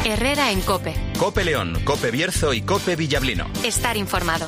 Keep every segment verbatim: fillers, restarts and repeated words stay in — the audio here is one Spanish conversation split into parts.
Herrera en COPE. COPE León, COPE Bierzo y COPE Villablino. Estar informado.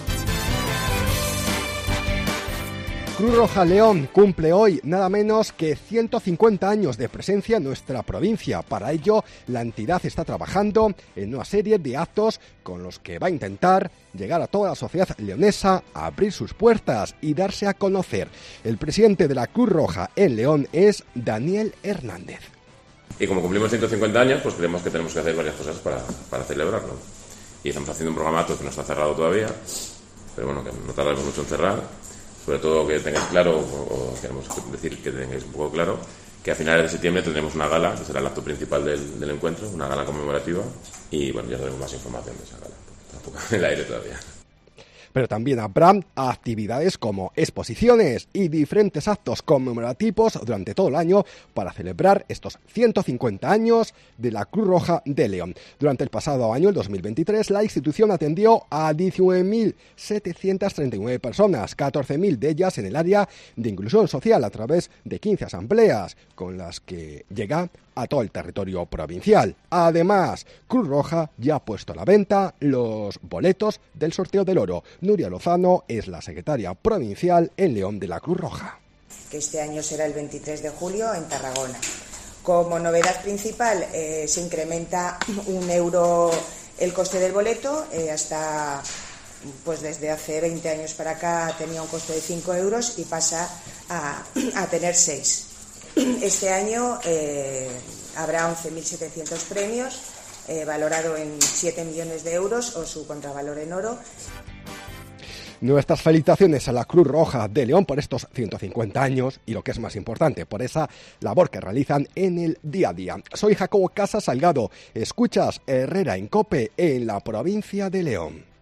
Cruz Roja León cumple hoy nada menos que ciento cincuenta años de presencia en nuestra provincia. Para ello, la entidad está trabajando en una serie de actos con los que va a intentar llegar a toda la sociedad leonesa, a abrir sus puertas y darse a conocer. El presidente de la Cruz Roja en León es Daniel Hernández. Y como cumplimos ciento cincuenta años, pues creemos que tenemos que hacer varias cosas para, para celebrarlo. Y estamos haciendo un programato que no está cerrado todavía, pero bueno, que no tardamos mucho en cerrar. Sobre todo que tengáis claro, o queremos decir que tengáis un poco claro, que a finales de septiembre tendremos una gala, que será el acto principal del, del encuentro, una gala conmemorativa, y bueno, ya tenemos más información de esa gala, tampoco en el aire todavía. Pero también habrá actividades como exposiciones y diferentes actos conmemorativos durante todo el año para celebrar estos ciento cincuenta años de la Cruz Roja de León. Durante el pasado año, el dos mil veintitrés, la institución atendió a diecinueve mil setecientas treinta y nueve personas, catorce mil de ellas en el área de inclusión social a través de quince asambleas, con las que llega a todo el territorio provincial. Además, Cruz Roja ya ha puesto a la venta los boletos del sorteo del oro. Nuria Lozano es la secretaria provincial en León de la Cruz Roja. Que este año será el veintitrés de julio en Tarragona. Como novedad principal, eh, se incrementa un euro el coste del boleto, eh, hasta pues desde hace veinte años para acá tenía un coste de cinco euros y pasa a, a tener seis. Este año eh, habrá once mil setecientos premios, eh, valorado en siete millones de euros o su contravalor en oro. Nuestras felicitaciones a la Cruz Roja de León por estos ciento cincuenta años y, lo que es más importante, por esa labor que realizan en el día a día. Soy Jacobo Casas Salgado. Escuchas Herrera en COPE en la provincia de León.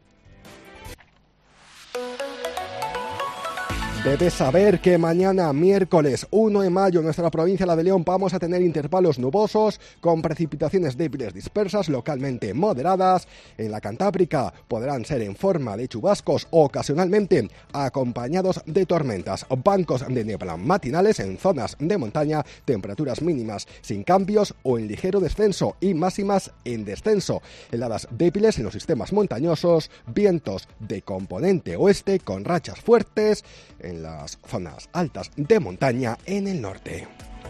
Debes saber que mañana, miércoles uno de mayo, en nuestra provincia, la de León, vamos a tener intervalos nubosos con precipitaciones débiles dispersas, localmente moderadas. En la Cantábrica podrán ser en forma de chubascos o ocasionalmente acompañados de tormentas. Bancos de niebla matinales en zonas de montaña, temperaturas mínimas sin cambios o en ligero descenso y máximas en descenso. Heladas débiles en los sistemas montañosos, vientos de componente oeste con rachas fuertes en las zonas altas de montaña en el norte.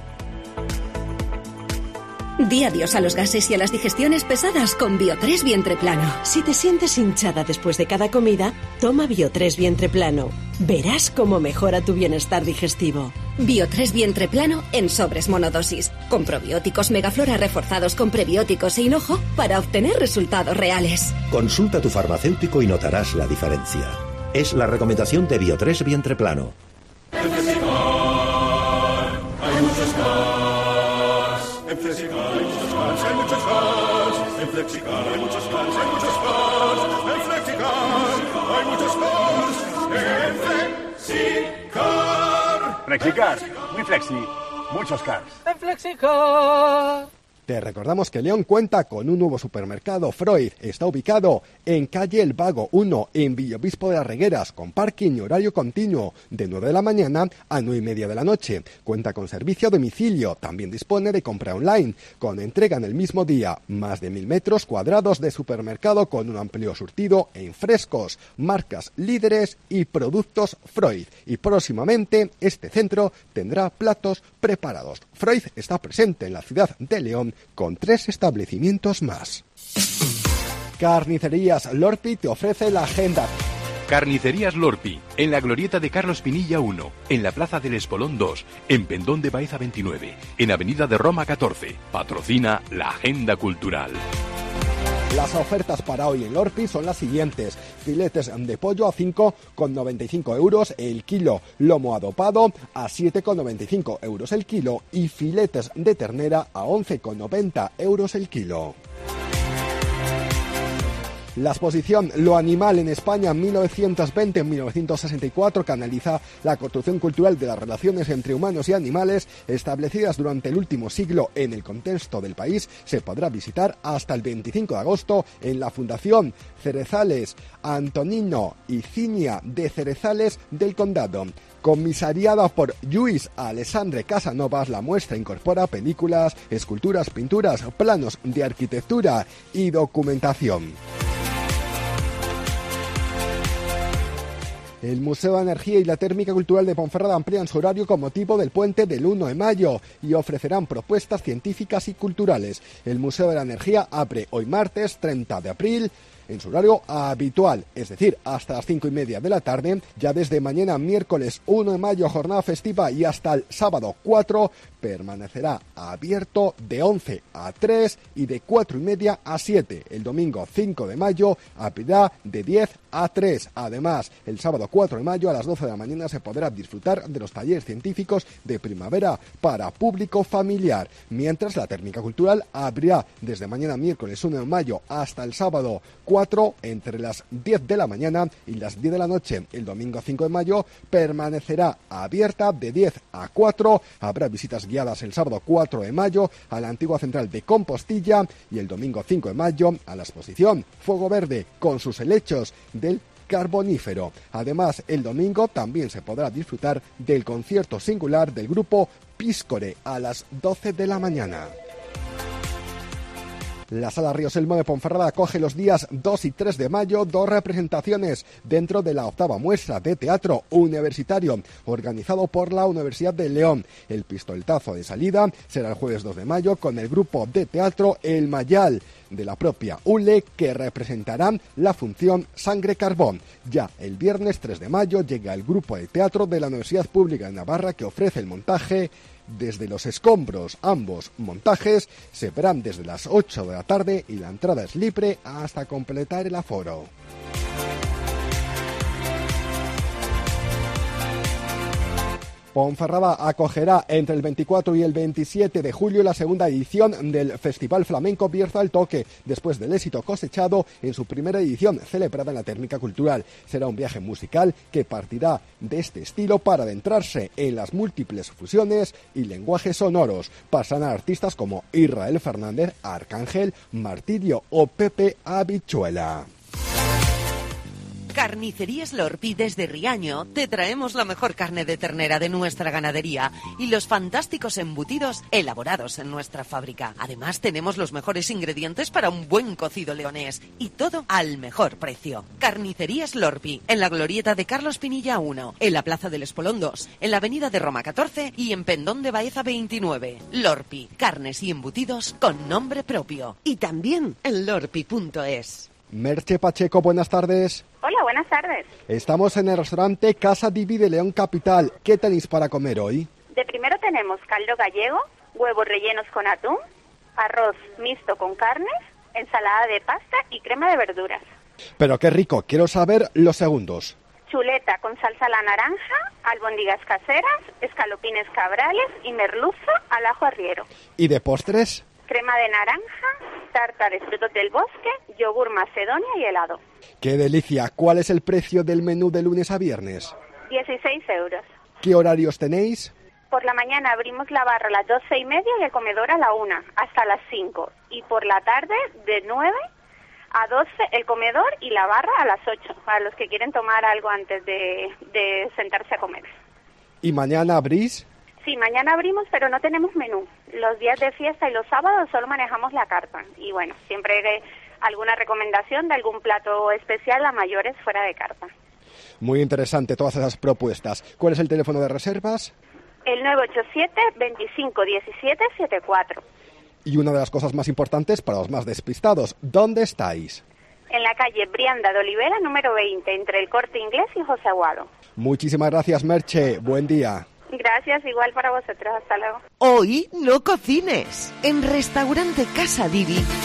Di adiós a los gases y a las digestiones pesadas con Bio tres Vientre Plano. Si te sientes hinchada después de cada comida, toma Bio tres Vientre Plano. Verás cómo mejora tu bienestar digestivo. Bio tres Vientre Plano en sobres monodosis, con probióticos Megaflora reforzados con prebióticos e hinojo para obtener resultados reales. Consulta a tu farmacéutico y notarás la diferencia. Es la recomendación de Bio tres Vientre Plano. En Flexicar hay muchos cars. En Flexicar hay muchos cars, hay muchos cars. En Flexicar hay muchos cars, hay muchos cars. En Flexicar hay muchos cars. En Flexicar. Flexicar, muy flexi, muchos cars. En Flexicar. Te recordamos que León cuenta con un nuevo supermercado Freud. Está ubicado en calle El Vago uno, en Villalobispo de las Regueras, con parking y horario continuo de nueve de la mañana a nueve y media de la noche. Cuenta con servicio a domicilio. También dispone de compra online, con entrega en el mismo día. Más de mil metros cuadrados de supermercado con un amplio surtido en frescos, marcas líderes y productos Freud. Y próximamente este centro tendrá platos preparados. Freud está presente en la ciudad de León con tres establecimientos más. Carnicerías Lorpi te ofrece la agenda. Carnicerías Lorpi, en la glorieta de Carlos Pinilla uno, en la plaza del Espolón dos, en Pendón de Baeza veintinueve, en avenida de Roma catorce. Patrocina la agenda cultural. Las ofertas para hoy en Lorpi son las siguientes: filetes de pollo a cinco con noventa y cinco euros el kilo, lomo adobado a siete con noventa y cinco euros el kilo y filetes de ternera a once con noventa euros el kilo. La exposición Lo animal en España mil novecientos veinte a mil novecientos sesenta y cuatro, que analiza la construcción cultural de las relaciones entre humanos y animales establecidas durante el último siglo en el contexto del país, se podrá visitar hasta el veinticinco de agosto en la Fundación Cerezales Antonino y Cinia de Cerezales del Condado. Comisariada por Lluís Alessandre Casanovas, la muestra incorpora películas, esculturas, pinturas, planos de arquitectura y documentación. El Museo de Energía y la Térmica Cultural de Ponferrada amplían su horario con motivo del puente del uno de mayo y ofrecerán propuestas científicas y culturales. El Museo de la Energía abre hoy martes treinta de abril en su horario habitual, es decir, hasta las cinco y media de la tarde. Ya desde mañana miércoles uno de mayo, jornada festiva, y hasta el sábado cuatro permanecerá abierto de once a tres y de cuatro y media a siete. El domingo cinco de mayo abrirá de diez a tres. Además, el sábado cuatro de mayo a las doce de la mañana se podrá disfrutar de los talleres científicos de primavera para público familiar. Mientras, la Térmica Cultural abrirá desde mañana miércoles uno de mayo hasta el sábado cuatro entre las diez de la mañana y las diez de la noche. El domingo cinco de mayo permanecerá abierta de diez a cuatro. Habrá visitas guiadas el sábado cuatro de mayo a la antigua central de Compostilla y el domingo cinco de mayo a la exposición Fuego Verde con sus helechos del Carbonífero. Además, el domingo también se podrá disfrutar del concierto singular del grupo Píscore a las doce de la mañana. La Sala Ríos Elmo de Ponferrada acoge los días dos y tres de mayo dos representaciones dentro de la octava muestra de teatro universitario organizado por la Universidad de León. El pistoletazo de salida será el jueves dos de mayo con el grupo de teatro El Mayal de la propia U L E, que representarán la función Sangre Carbón. Ya el viernes tres de mayo llega el grupo de teatro de la Universidad Pública de Navarra, que ofrece el montaje Desde los escombros. Ambos montajes se verán desde las ocho de la tarde y la entrada es libre hasta completar el aforo. Ponferrada acogerá entre el veinticuatro y el veintisiete de julio la segunda edición del Festival Flamenco Bierzo al Toque, después del éxito cosechado en su primera edición celebrada en la Térmica Cultural. Será un viaje musical que partirá de este estilo para adentrarse en las múltiples fusiones y lenguajes sonoros. Pasarán a artistas como Israel Fernández, Arcángel, Martirio o Pepe Habichuela. Carnicerías Lorpi desde Riaño te traemos la mejor carne de ternera de nuestra ganadería y los fantásticos embutidos elaborados en nuestra fábrica. Además, tenemos los mejores ingredientes para un buen cocido leonés y todo al mejor precio. Carnicerías Lorpi, en la glorieta de Carlos Pinilla uno, en la Plaza del Espolón dos, en la Avenida de Roma catorce y en Pendón de Baeza veintinueve. Lorpi, carnes y embutidos con nombre propio. Y también en lorpi punto es. Merche Pacheco, buenas tardes. Hola, buenas tardes. Estamos en el restaurante Casa Divi de León Capital. ¿Qué tenéis para comer hoy? De primero tenemos caldo gallego, huevos rellenos con atún, arroz mixto con carnes, ensalada de pasta y crema de verduras. Pero qué rico, quiero saber los segundos. Chuleta con salsa a la naranja, albóndigas caseras, escalopines cabrales y merluza al ajo arriero. ¿Y de postres? Crema de naranja, tarta de frutos del bosque, yogur macedonia y helado. ¡Qué delicia! ¿Cuál es el precio del menú de lunes a viernes? dieciséis euros. ¿Qué horarios tenéis? Por la mañana abrimos la barra a las doce y media y el comedor a la una, hasta las cinco. Y por la tarde, de nueve a doce, el comedor y la barra a las ocho, para los que quieren tomar algo antes de, de sentarse a comer. ¿Y mañana abrís? Sí, mañana abrimos, pero no tenemos menú. Los días de fiesta y los sábados solo manejamos la carta. Y bueno, siempre hay alguna recomendación de algún plato especial a mayores fuera de carta. Muy interesante todas esas propuestas. ¿Cuál es el teléfono de reservas? El nueve ocho siete, veinticinco diecisiete setenta y cuatro. Y una de las cosas más importantes para los más despistados, ¿dónde estáis? En la calle Brianda de Olivera, número veinte, entre el Corte Inglés y José Aguado. Muchísimas gracias, Merche. Buen día. Gracias, igual para vosotros. Hasta luego. Hoy no cocines. En Restaurante Casa Divi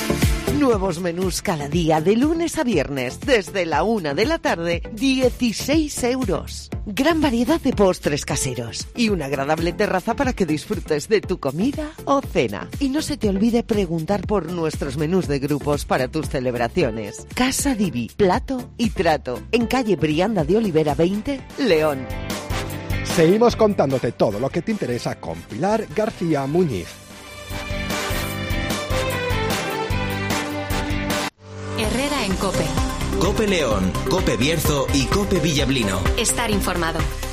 Nuevos menús cada día, de lunes a viernes, desde la una de la tarde, dieciséis euros. Gran variedad de postres caseros y una agradable terraza para que disfrutes de tu comida o cena. Y no se te olvide preguntar por nuestros menús de grupos para tus celebraciones. Casa Divi, plato y trato, en calle Brianda de Olivera veinte, León. Seguimos contándote todo lo que te interesa con Pilar García Muñiz. Herrera en COPE. COPE León, COPE Bierzo y COPE Villablino. Estar informado.